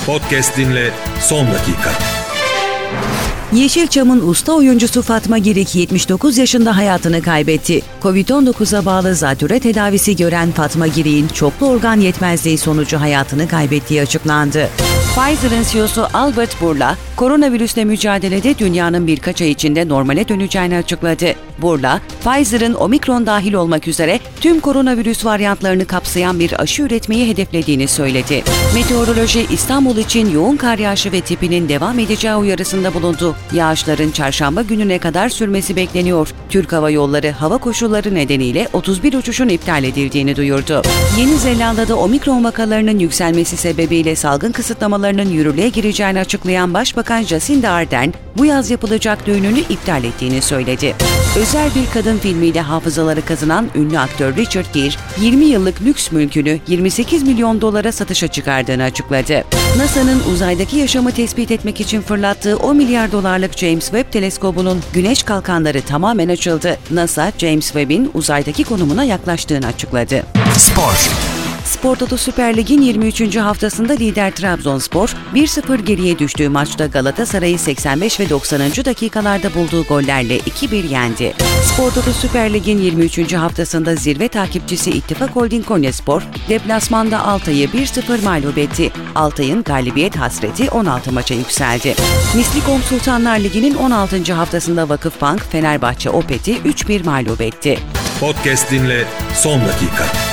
Podcast dinle son dakika. Yeşilçam'ın usta oyuncusu Fatma Girik 79 yaşında hayatını kaybetti. Covid-19'a bağlı zatürre tedavisi gören Fatma Girik'in çoklu organ yetmezliği sonucu hayatını kaybettiği açıklandı. Pfizer'ın CEO'su Albert Bourla, koronavirüsle mücadelede dünyanın birkaç ay içinde normale döneceğini açıkladı. Bourla, Pfizer'ın Omikron dahil olmak üzere tüm koronavirüs varyantlarını kapsayan bir aşı üretmeyi hedeflediğini söyledi. Meteoroloji İstanbul için yoğun kar yağışı ve tipinin devam edeceği uyarısında bulundu. Yağışların çarşamba gününe kadar sürmesi bekleniyor. Türk Hava Yolları hava koşulları nedeniyle 31 uçuşun iptal edildiğini duyurdu. Yeni Zelanda'da Omikron vakalarının yükselmesi sebebiyle salgın kısıtlamalarının yürürlüğe gireceğini açıklayan Başbakan Jacinda Ardern, bu yaz yapılacak düğününü iptal ettiğini söyledi. Özel bir kadın filmiyle hafızaları kazanan ünlü aktör Richard Gere, 20 yıllık lüks mülkünü 28 milyon dolara satışa çıkardığını açıkladı. NASA'nın uzaydaki yaşamı tespit etmek için fırlattığı 10 milyar dolarlık James Webb teleskobunun güneş kalkanları tamamen açıldı. NASA, James Webb'in uzaydaki konumuna yaklaştığını açıkladı. Spor. Spor Toto Süper Lig'in 23. haftasında lider Trabzonspor, 1-0 geriye düştüğü maçta Galatasaray'ı 85 ve 90. dakikalarda bulduğu gollerle 2-1 yendi. Spor Toto Süper Lig'in 23. haftasında zirve takipçisi İttifak Holding Konyaspor, deplasmanda Altay'ı 1-0 mağlup etti. Altay'ın galibiyet hasreti 16 maça yükseldi. Mislikom Sultanlar Ligi'nin 16. haftasında Vakıfbank, Fenerbahçe Opet'i 3-1 mağlup etti. Podcast dinle son dakika.